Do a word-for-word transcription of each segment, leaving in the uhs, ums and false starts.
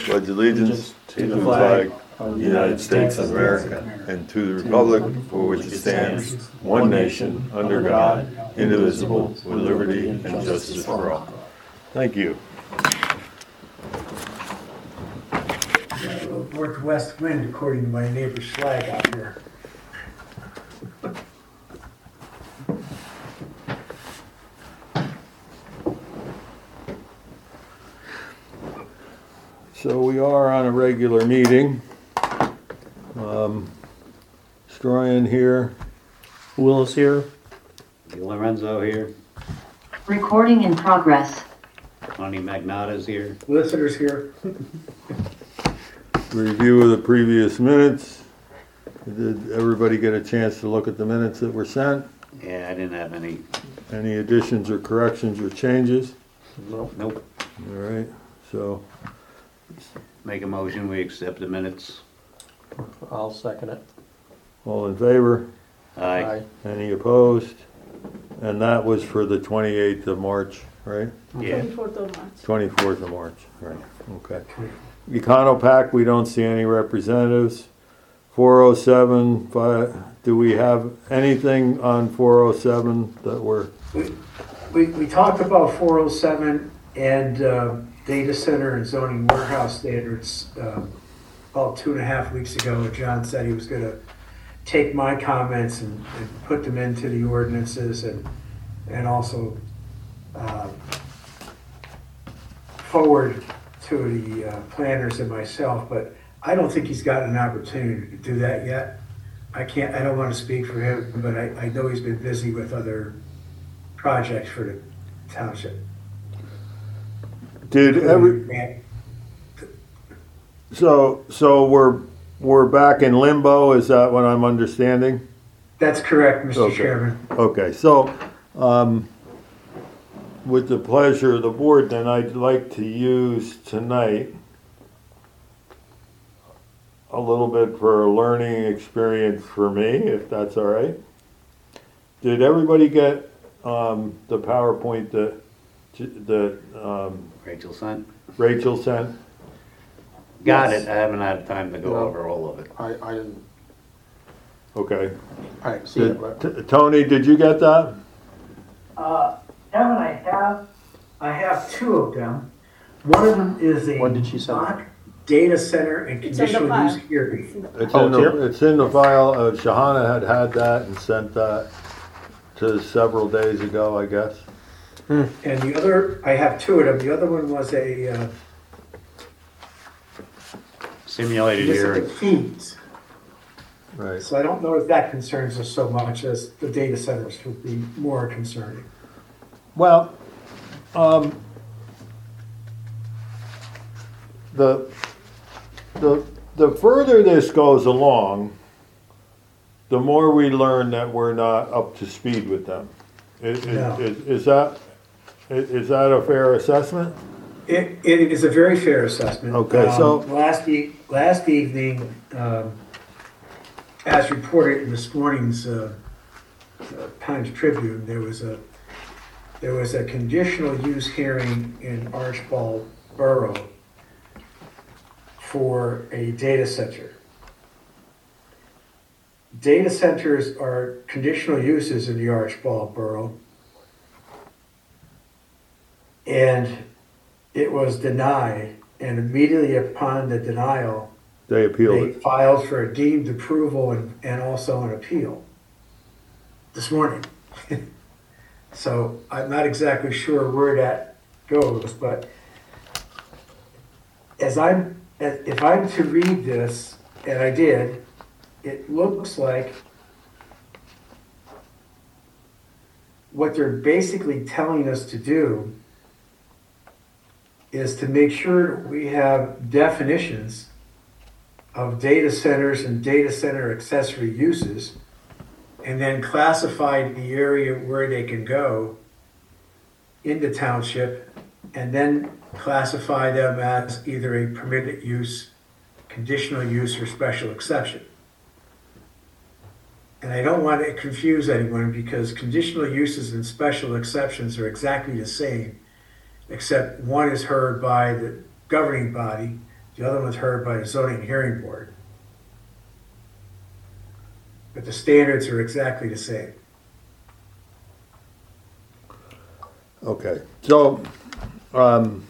pledge allegiance to the flag of the United States of America and to the republic for which it stands, one nation, under God, indivisible, with liberty and justice for all. Thank you. Northwest wind, according to my neighbor's flag out here. So we are on a regular meeting. Um, Stroyan here. Willis here. Lorenzo here. Recording in progress. Tony Magnata's here. Listeners here. Review of the previous minutes. Did everybody get a chance to look at the minutes that were sent? Yeah, I didn't have any. Any additions or corrections or changes? Nope. Nope. All right, so Make a motion, we accept the minutes. I'll second it. all in favor? Aye. Any opposed? And that was for the twenty-eighth of March, right? Yeah. twenty-fourth of March. twenty-fourth of March, right, okay. Econopac, we don't see any representatives. four oh seven, fi- do we have anything on four oh seven that we're, We, we, we talked about four oh seven and uh, data center and zoning warehouse standards uh, about two and a half weeks ago. John said he was going to take my comments and, and put them into the ordinances and and also uh, forward to the uh, planners and myself. But I don't think he's gotten an opportunity to do that yet. I can't. I don't want to speak for him, but I, I know he's been busy with other projects for the township. did every, so, so we're, we're back in limbo, is that what I'm understanding? That's correct, Mister Okay. Chairman. Okay, so, um, with the pleasure of the board, then I'd like to use tonight a little bit for a learning experience for me, if that's all right. Did everybody get, um, the PowerPoint that, that, um, Rachel sent. Rachel sent? Got Yes. it, I haven't had time to go No. over all of it. I, I didn't, Okay. I didn't see it, but Did- T- Tony, did you get that? Uh, Evan, I have, I have two of them. One of them is a When did she send it? mock data center and It's in the conditional file. use hearing. It's Oh, in it's here? the, it's in the file, uh, Shahana had had that and sent that to several days ago, I guess. And the other, I have two of them. The other one was a uh, Simulated municipal hearing. fees. Right. So I don't know if that concerns us so much as the data centers would be more concerning. Well, um, the, the, the further this goes along, the more we learn that we're not up to speed with them. Is, No. is, is that, is is that a fair assessment? It, it is a very fair assessment. Okay, so- Um, Last e, last evening, um, as reported in this morning's, uh, uh, Times Tribune, there was a, there was a conditional use hearing in Archbald Borough for a data center. Data centers are conditional uses in the Archbald Borough. And it was denied, and immediately upon the denial, They appealed they it. filed for a deemed approval and, and also an appeal this morning. So I'm not exactly sure where that goes, but as I'm, as- if I'm to read this, and I did, it looks like what they're basically telling us to do is to make sure we have definitions of data centers and data center accessory uses, and then classify the area where they can go in the township, and then classify them as either a permitted use, conditional use, or special exception. And I don't want to confuse anyone because conditional uses and special exceptions are exactly the same, except one is heard by the governing body The other one's heard by the zoning hearing board. But the standards are exactly the same. Okay, so, um,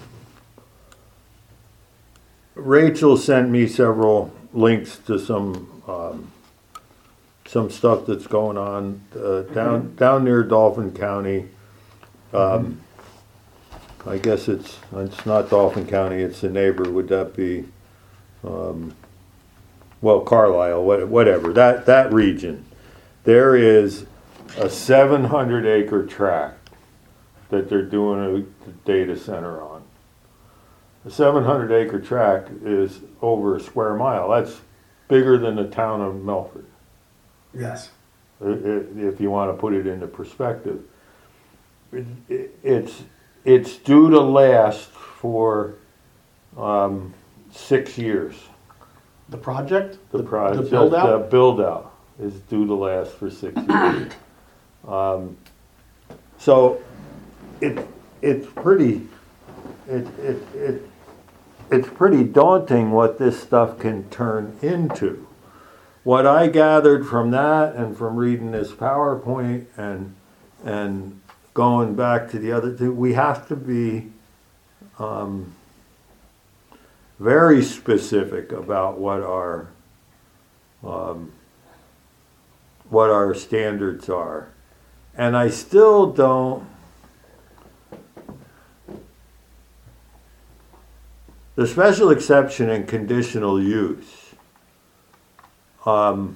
Rachel sent me several links to some, um, some stuff that's going on, uh, down, down near Dauphin County. Um, I guess it's, it's not Dauphin County, it's the neighbor, would that be, um, well, Carlisle, what- whatever, that, that region. There is a seven hundred acre tract that they're doing a data center on. A seven hundred acre tract is over a square mile. That's bigger than the town of Milford, Yes. i- i- if you want to put it into perspective. It- it- It's, it's due to last for um, six years. The project? The project, The build the out? build out is due to last for six years. Um, So it, it's pretty, it, it, it, it's pretty daunting what this stuff can turn into. What I gathered from that and from reading this PowerPoint and, and going back to the other two, we have to be, um, very specific about what our, um, what our standards are. And I still don't, the special exception and conditional use, um,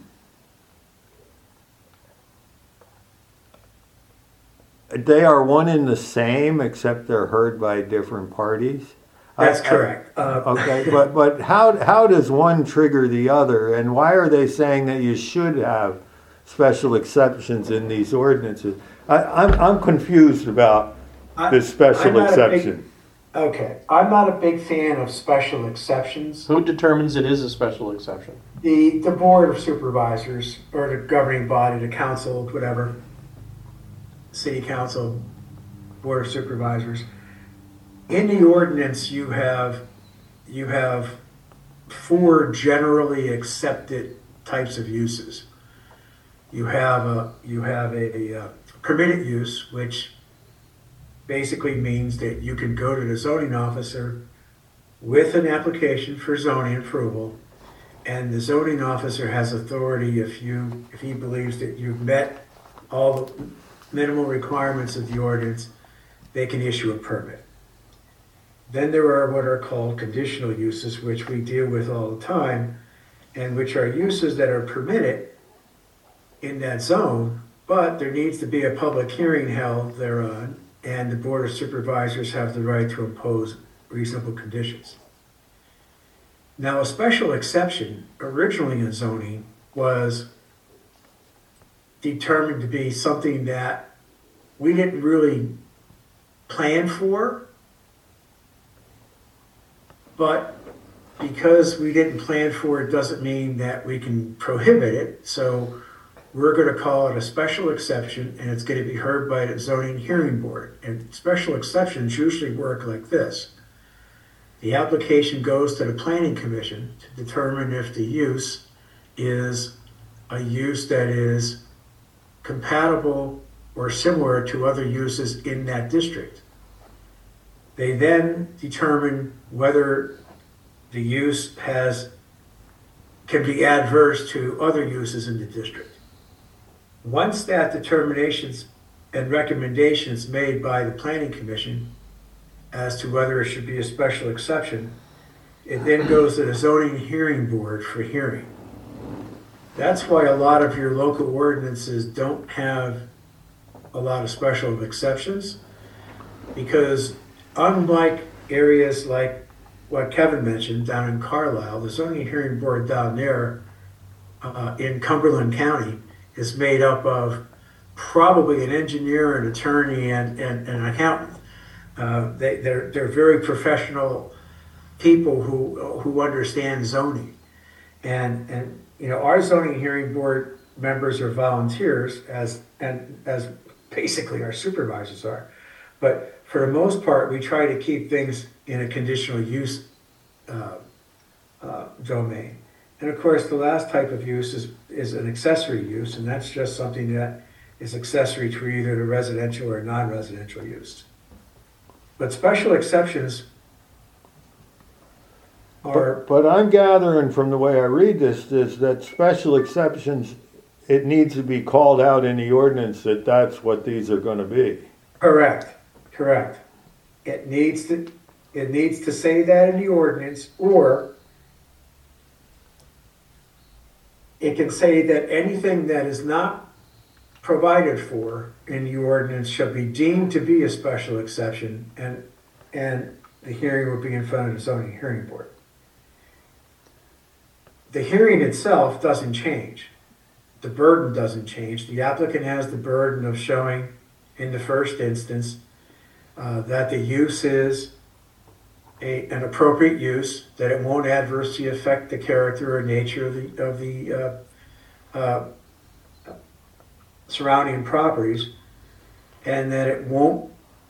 they are one and the same, except they're heard by different parties. That's I- I- correct. Uh, Okay, but, but how, how does one trigger the other? And why are they saying that you should have special exceptions in these ordinances? I, I'm, I'm confused about I- this special I'm not a big- exception. Okay, I'm not a big fan of special exceptions. Who determines it is a special exception? The, the board of supervisors, or the governing body, the council, whatever, city council, board of supervisors. In the ordinance, you have, you have four generally accepted types of uses. You have a, you have a uh, permitted use, which basically means that you can go to the zoning officer with an application for zoning approval, and the zoning officer has authority if you, if he believes that you've met all the minimal requirements of the ordinance, they can issue a permit. Then there are what are called conditional uses, which we deal with all the time, and which are uses that are permitted in that zone, but there needs to be a public hearing held thereon, and the Board of Supervisors have the right to impose reasonable conditions. Now, a special exception originally in zoning was determined to be something that we didn't really plan for, but because we didn't plan for it doesn't mean that we can prohibit it. So we're going to call it a special exception, and it's going to be heard by the zoning hearing board. And special exceptions usually work like this. The application goes to the planning commission to determine if the use is a use that is compatible or similar to other uses in that district. They then determine whether the use has, can be adverse to other uses in the district. Once that determinations and recommendations made by the planning commission as to whether it should be a special exception, it then goes to the zoning hearing board for hearing. That's why a lot of your local ordinances don't have a lot of special exceptions, because unlike areas like what Kevin mentioned down in Carlisle, the zoning hearing board down there uh, in Cumberland County is made up of probably an engineer, an attorney, and, and, and an accountant. Uh, they, they're, they're very professional people who, who understand zoning. And, and, you know, our zoning hearing board members are volunteers, as, and as basically our supervisors are. But for the most part, we try to keep things in a conditional use uh, domain. And of course, the last type of use is, is an accessory use, and that's just something that is accessory to either the residential or non-residential use. But special exceptions are, But, but I'm gathering from the way I read this, is that special exceptions, it needs to be called out in the ordinance that that's what these are gonna be. correct, correct. It needs to, it needs to say that in the ordinance, or it can say that anything that is not provided for in the ordinance shall be deemed to be a special exception, and, and the hearing will be in front of the zoning hearing board. The hearing itself doesn't change. The burden doesn't change. The applicant has the burden of showing, in the first instance, uh, that the use is a, an appropriate use, that it won't adversely affect the character or nature of the, of the uh, uh, surrounding properties, and that it won't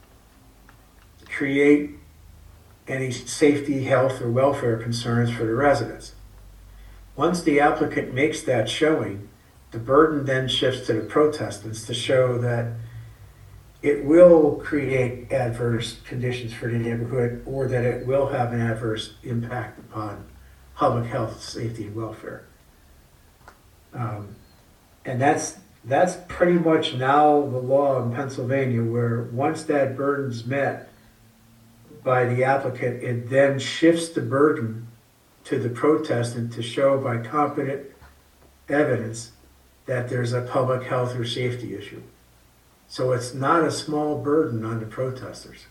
create any safety, health, or welfare concerns for the residents. Once the applicant makes that showing, the burden then shifts to the protestants to show that it will create adverse conditions for the neighborhood, or that it will have an adverse impact upon public health, safety, and welfare. Um, and that's That's pretty much now the law in Pennsylvania, where once that burden's met by the applicant, it then shifts the burden to the protestant to show by competent evidence that there's a public health or safety issue. So it's not a small burden on the protesters.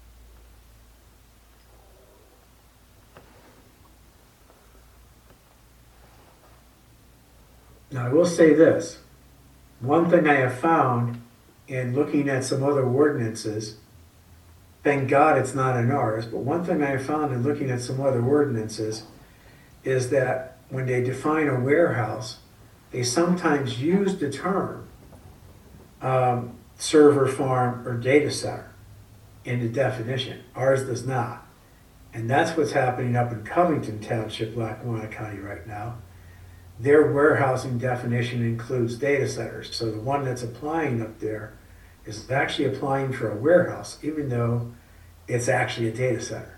Now, I will say this. One thing I have found in looking at some other ordinances, thank God it's not in ours, but one thing I have found in looking at some other ordinances is that when they define a warehouse, they sometimes use the term um, server farm or data center in the definition. Ours does not. And that's what's happening up in Covington Township, Lackawanna County right now. Their warehousing definition includes data centers. So the one that's applying up there is actually applying for a warehouse, even though it's actually a data center.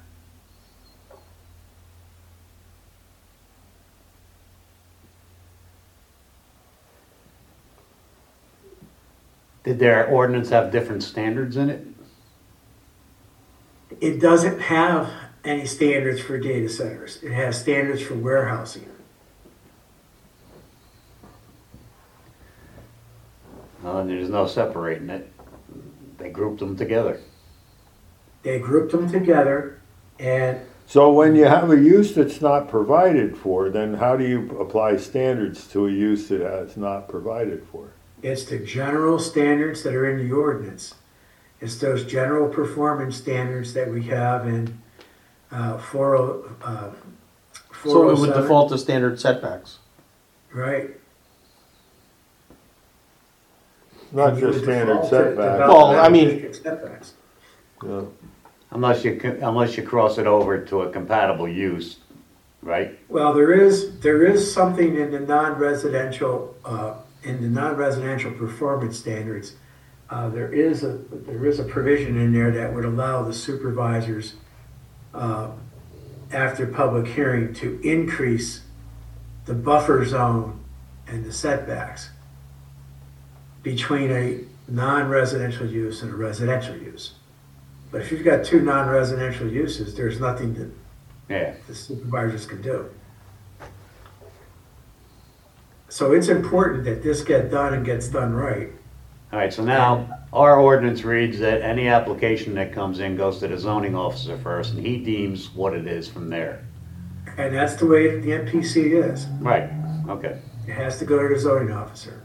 Did their ordinance have different standards in it? It doesn't have any standards for data centers. It has standards for warehousing. Uh, there's no separating it. They grouped them together. They grouped them together, and So when you have a use that's not provided for, then how do you apply standards to a use that is not provided for? it's the general standards that are in the ordinance. It's those general performance standards that we have in uh, four oh, uh, So it would 407, default to standard setbacks. right? Not And you just would standard default to setbacks. development Well, I mean- district setbacks. Yeah. Unless you, co- unless you cross it over to a compatible use, right? Well, there is, there is something in the non-residential, uh, in the non-residential performance standards. Uh, there is a, there is a provision in there that would allow the supervisors, uh, after public hearing, to increase the buffer zone and the setbacks between a non-residential use and a residential use. But if you've got two non-residential uses, there's nothing that Yeah. the supervisors can do. So it's important that this get done and gets done right. All right, so now our ordinance reads that any application that comes in goes to the zoning officer first, and he deems what it is from there. And that's the way the N P C is. Right, okay. It has to go to the zoning officer.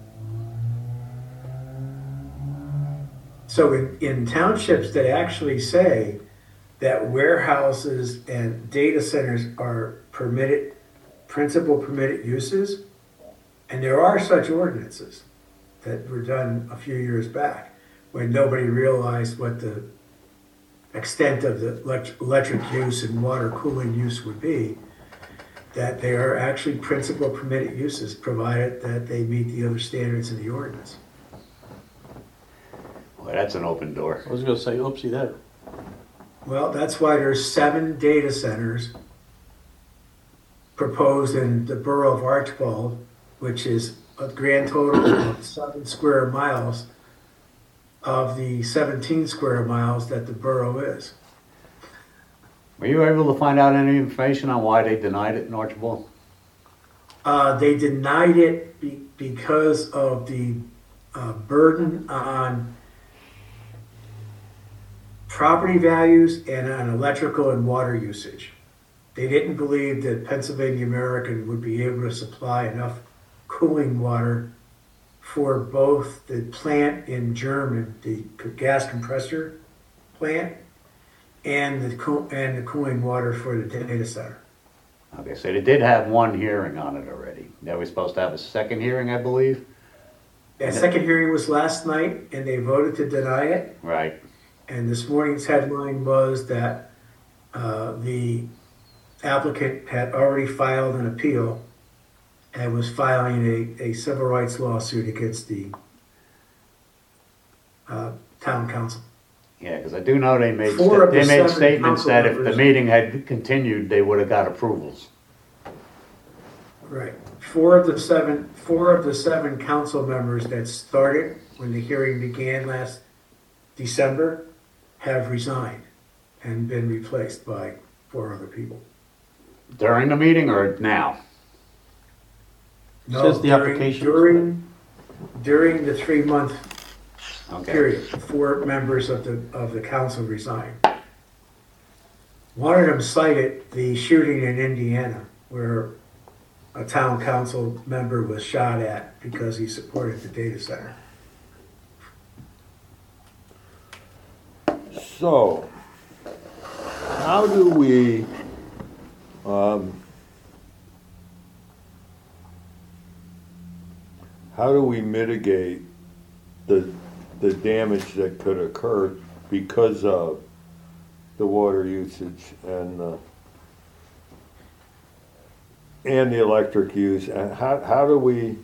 So in, in townships that actually say that warehouses and data centers are permitted, principal permitted uses, and there are such ordinances that were done a few years back when nobody realized what the extent of the elect- electric use and water cooling use would be. that they are actually principal permitted uses, provided that they meet the other standards in the ordinance. Well, that's an open door. I was gonna say, oopsie there. Well, that's why there's seven data centers proposed in the borough of Archbald, which is a grand total of seven square miles of the seventeen square miles that the borough is. Were you able to find out any information on why they denied it in Archibald? Uh, they denied it be- because of the uh, burden on property values and on electrical and water usage. They didn't believe that Pennsylvania American would be able to supply enough cooling water for both the plant in German, the gas compressor plant, and the cool, and the cooling water for the data center. Okay, so they did have one hearing on it already. They were supposed to have a second hearing, I believe? That second hearing was last night, and they voted to deny it. Right. And this morning's headline was that uh, the applicant had already filed an appeal and was filing a, a civil rights lawsuit against the uh, town council. Yeah, because I do know they made, Four sta- of the they made seven statements council that if the members- meeting had continued, they would have got approvals. Right. Four of the seven, four of the seven council members that started when the hearing began last December have resigned and been replaced by four other people. During the meeting or now? No, Says the during- application. During, during the three-month Okay. period, four members of the, of the council resigned. One of them cited the shooting in Indiana where a town council member was shot at because he supported the data center. So, how do we, um, how do we mitigate the, the damage that could occur because of the water usage and, uh, and the electric use? And how, how do we,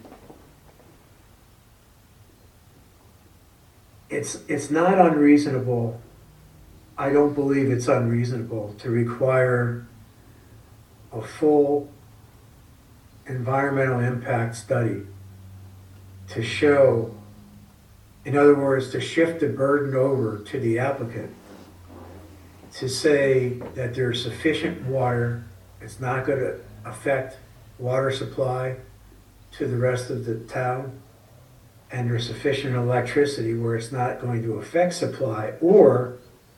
It's, it's not unreasonable, I don't believe it's unreasonable to require a full environmental impact study to show, in other words, to shift the burden over to the applicant to say that there's sufficient water, it's not going to affect water supply to the rest of the town, and there's sufficient electricity where it's not going to affect supply or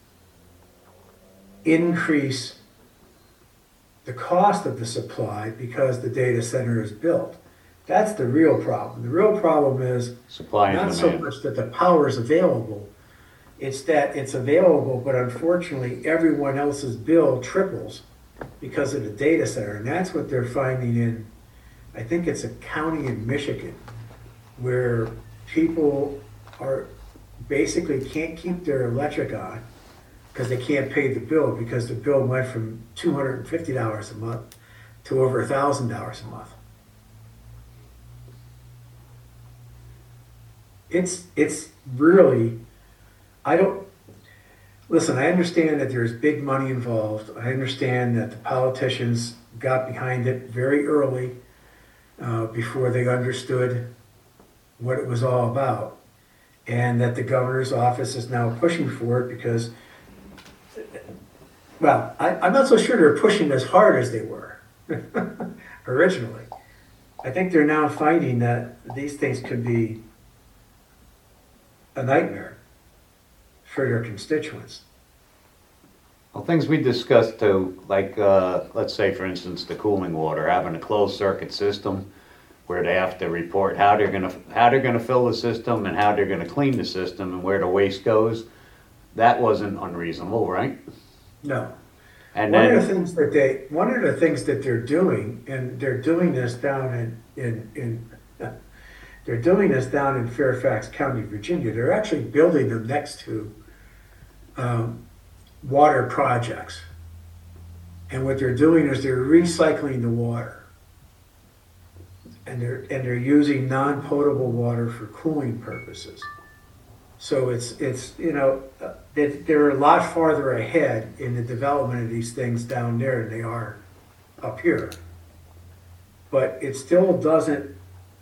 increase the cost of the supply because the data center is built. That's the real problem. The real problem is Supply and not so demand. much that the power is available, it's that it's available, but unfortunately, everyone else's bill triples because of the data center. And that's what they're finding in, I think it's a county in Michigan, where people are basically can't keep their electric on because they can't pay the bill because the bill went from two hundred fifty dollars a month to over one thousand dollars a month. It's, it's really, I don't, listen, I understand that there's big money involved. I understand that the politicians got behind it very early uh, before they understood what it was all about. And that the governor's office is now pushing for it because, well, I, I'm not so sure they're pushing as hard as they were originally. I think they're now finding that these things could be a nightmare for their constituents. Well, things we discussed too, like, uh, let's say for instance, the cooling water, having a closed circuit system where they have to report how they're gonna, how they're gonna fill the system and how they're gonna clean the system and where the waste goes. That wasn't unreasonable, right? No. And One of the then, things that they, one of the things that they're doing, and they're doing this down in, in, in, they're doing this down in Fairfax County, Virginia. They're actually building them next to um, water projects. And what they're doing is they're recycling the water. And they're, and they're using non-potable water for cooling purposes. So it's, it's, you know, uh, they, they're a lot farther ahead in the development of these things down there than they are up here. But it still doesn't,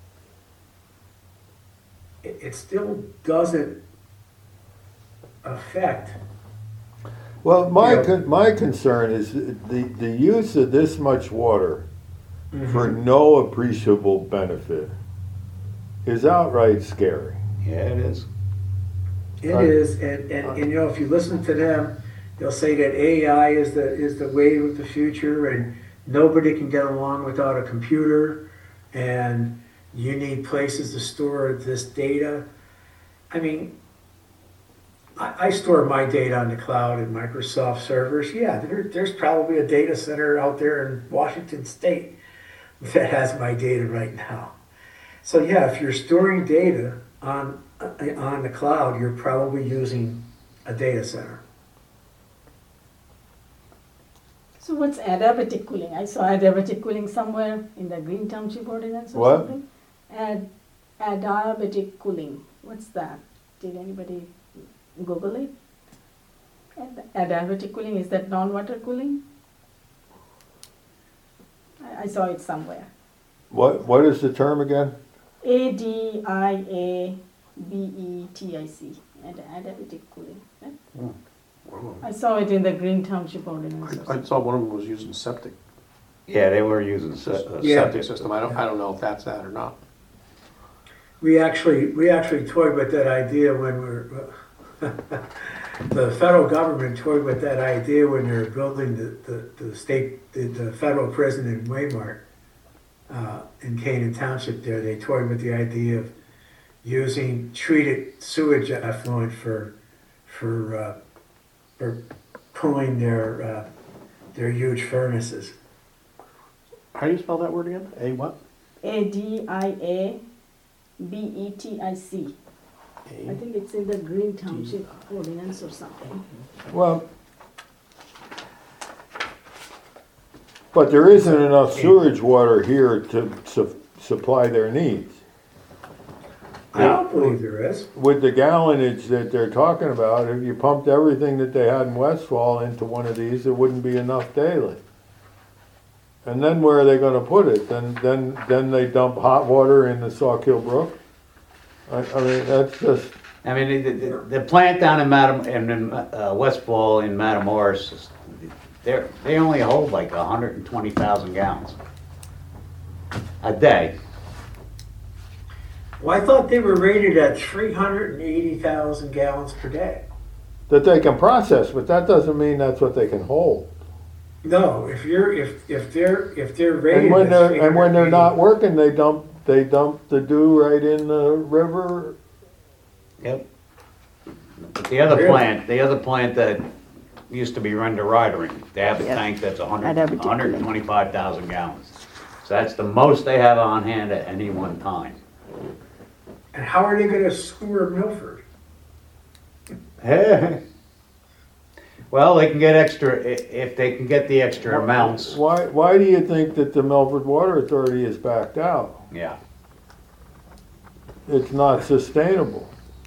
it, it still doesn't affect. Well, my, Yeah. con- my concern is the, the use of this much water for Mhm. no appreciable benefit is outright scary. Yeah, it is. It Right. is, and, and, and you know, if you listen to them, they'll say that A I is the, is the wave of the future and nobody can get along without a computer and you need places to store this data. I mean, I, I store my data on the cloud in Microsoft servers. Yeah, there, there's probably a data center out there in Washington State that has my data right now. So yeah, if you're storing data on on the cloud, you're probably using a data center. So what's adiabatic cooling? I saw adiabatic cooling somewhere in the Green Township ordinance or What? something. Ad, adiabatic cooling. What's that? Did anybody Google it? Ad, adiabatic cooling, is that non-water cooling? I, I saw it somewhere. What, what is the term again? A D I A B E T I C. Ad, adiabatic cooling. Yeah? I saw it in the Green Township ordinance. or I, I saw one of them was using septic, Yeah, they were using, se- sys- uh, Yeah. septic system. I don't, I don't know if that's that or not. We actually, we actually toyed with that idea when we were, the federal government toyed with that idea when they were building the, the, the state, the, the federal prison in Waymart, uh, in Canaan Township there. They toyed with the idea of using treated sewage effluent for, for, uh, for cooling their, uh, their huge furnaces. How do you spell that word again? A what? A D I A B E T I C. I A. think it's in the Green Township ordinance or something. Well, but there isn't enough sewage water here to su- supply their needs. I don't believe there is. With the gallonage that they're talking about, if you pumped everything that they had in Westfall into one of these, it wouldn't be enough daily. And then where are they gonna put it? Then, then, then they dump hot water in the Sawkill Brook? I, I mean, that's just, I mean, the, the, the plant down in Matam, in, in, uh, Westfall in Matamoros, is- they're, they only hold like a hundred and twenty thousand gallons a day. Well, I thought they were rated at three hundred eighty thousand gallons per day. that they can process, but that doesn't mean that's what they can hold. No, if you're, if, if they're, if they're rated. And when at they're, and when they're not three hundred working, they dump, they dump the dew right in the river. Yep. But the other Really? plant, the other plant that used to be Render Ridering, they have a Yep. tank that's a hundred, At every hundred and twenty-five thousand gallons. So that's the most they have on hand at any one time. eighty. And how are they gonna sewer Milford? Well, they can get extra, i- if they can get the extra amounts, Why, why do you think that the Milford Water Authority is backed out? yeah. It's not sustainable.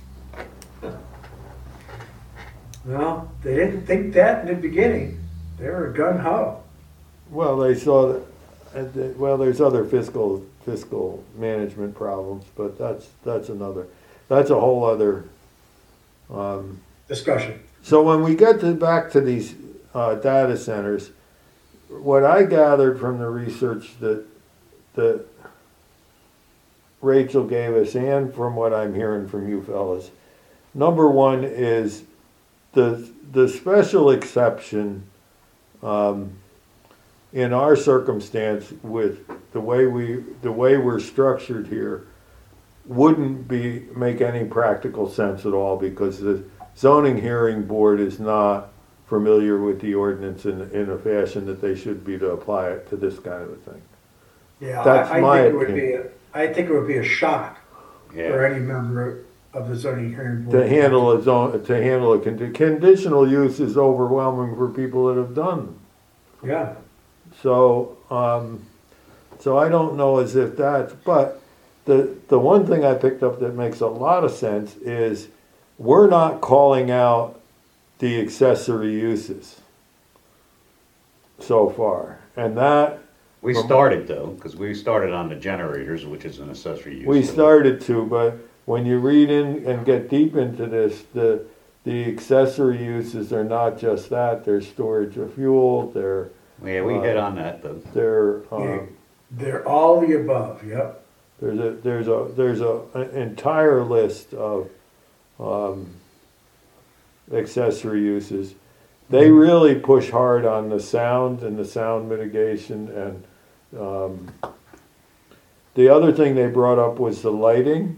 Well, they didn't think that in the beginning. They were gun ho. Well, they saw that, uh, the- well, there's other fiscal, fiscal management problems, but that's, that's another, that's a whole other, um, Discussion. so when we get to, back to these, uh, data centers, what I gathered from the research that, that Rachel gave us and from what I'm hearing from you fellas, number one is the, the special exception, um, in our circumstance with the way we, the way we're structured here, wouldn't be, make any practical sense at all because the zoning hearing board is not familiar with the ordinance in, in a fashion that they should be to apply it to this kind of a thing. Yeah, That's I, I my think it would be, opinion. a- I think it would be a shock for Yeah. any member of the zoning hearing board. To handle a zone, to handle a, condi- conditional use is overwhelming for people that have done Yeah, So, um, so I don't know as if that's, but the, the one thing I picked up that makes a lot of sense is we're not calling out the accessory uses so far. And that, We started though, because we started on the generators, which is an accessory use. we to it. started to, but when you read in and get deep into this, the, the accessory uses are not just that, they're storage of fuel, they're, Yeah, we hit on that though. they're, Yeah. um, they're all the above, yep. there's a, there's a, there's a, an entire list of, um, accessory uses. They really push hard on the sound and the sound mitigation and, um, the other thing they brought up was the lighting.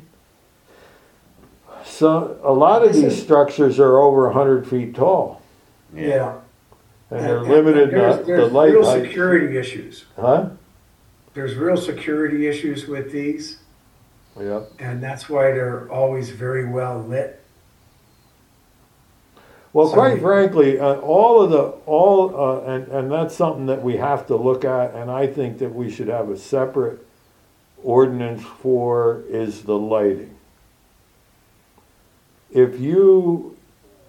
So, a lot of This these is- structures are over a hundred feet tall, Yeah. and they're limited, There's, not the there's light real height. security issues. Huh? There's real security issues with these, Yep. and that's why they're always very well lit. Well, So- quite frankly, uh, all of the, all, uh, and, and that's something that we have to look at, and I think that we should have a separate ordinance for, is the lighting. If you,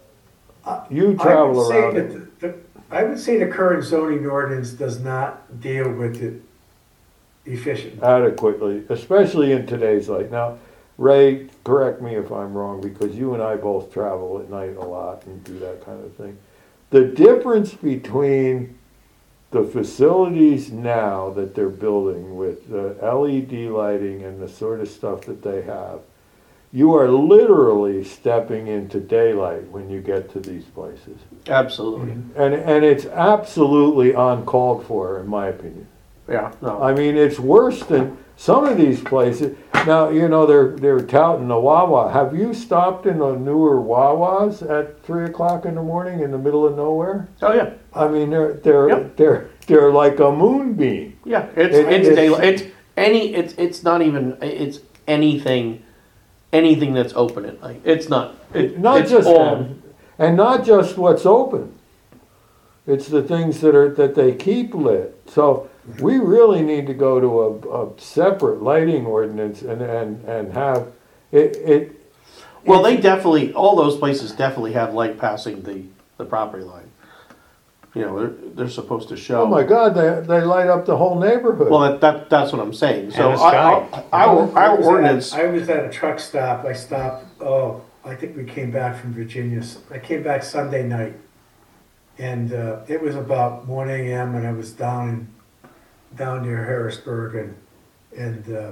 you I travel would say around. that the, the, I would say the current zoning ordinance does not deal with it efficiently. Adequately, especially in today's light. Now, Ray, correct me if I'm wrong, because you and I both travel at night a lot and do that kind of thing. The difference between the facilities now that they're building with the L E D lighting and the sort of stuff that they have, you are literally stepping into daylight when you get to these places. Absolutely. And, and it's absolutely uncalled for, in my opinion. Yeah, no. I mean, it's worse than some of these places. Now, you know, they're, they're touting the Wawa. Have you stopped in the newer Wawas at three o'clock in the morning in the middle of nowhere? Oh, yeah. I mean, they're, they're, Yep. they're, they're like a moonbeam. Yeah, it's, It- it's it's- daylight, it's any, it's, it's not even, it's anything, anything that's open at night. It's not, it, Not it's just all, them, and not just what's open. It's the things that are, that they keep lit. So we really need to go to a, a separate lighting ordinance and, and, and have, it, it. well, they it's- definitely, all those places definitely have light passing the, the property line. You know, they're, they're supposed to show. Oh my God, they, they light up the whole neighborhood. Well, that, that, that's what I'm saying. So And the I- sky. I- our, I our was at- ordinance, I was at a truck stop, I stopped, oh, I think we came back from Virginia, I came back Sunday night. And, uh, it was about one A M and I was down in, down near Harrisburg and, and, uh,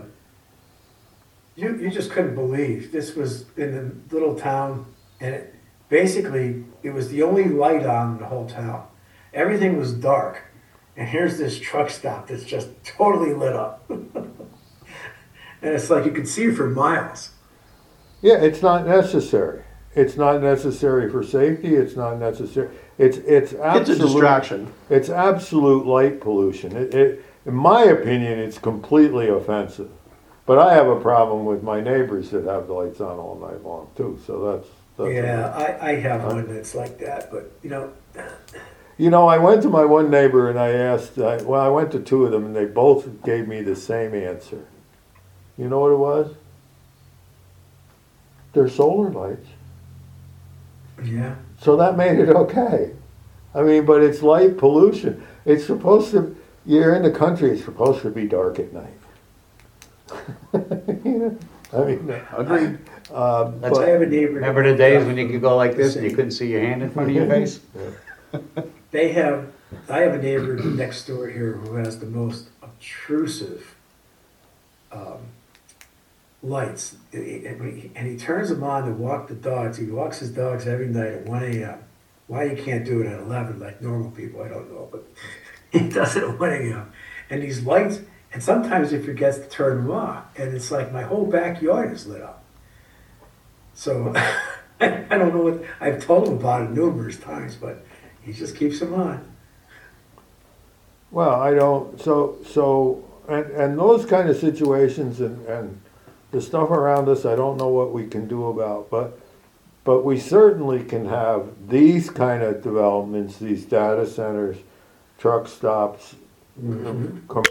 you, you just couldn't believe, this was in a little town and it, basically, it was the only light on in the whole town. Everything was dark, and here's this truck stop that's just totally lit up. And it's like you could see for miles. Yeah, it's not necessary. It's not necessary for safety, it's not necessary, it's, it's it's a absolute, distraction. it's absolute light pollution. It, it, in my opinion, it's completely offensive. But I have a problem with my neighbors that have the lights on all night long too, so that's, that's. Yeah, I, I have one that's like that, but you know, You know, I went to my one neighbor and I asked, I, well, I went to two of them and they both gave me the same answer. You know what it was? They're solar lights. yeah. So that made it okay. I mean, but it's light pollution. It's supposed to, you're in the country, it's supposed to be dark at night. You know, I mean, Agreed. um, That's- I but, have a neighbor. Remember the days when you could go like this and you couldn't see your hand in front of your face? They have, I have a neighbor next door here who has the most obtrusive um, lights. And he, and he turns them on to walk the dogs. He walks his dogs every night at one A M. Why he can't do it at eleven like normal people, I don't know. But he does it at one A M. And these lights, and sometimes he forgets to turn them off. And it's like my whole backyard is lit up. So I don't know what, I've told him about it numerous times, but he just keeps them on. well, I don't, so, so, and, and those kind of situations and, and the stuff around us, I don't know what we can do about, but, but we certainly can have these kind of developments, these data centers, truck stops, Mhm. com-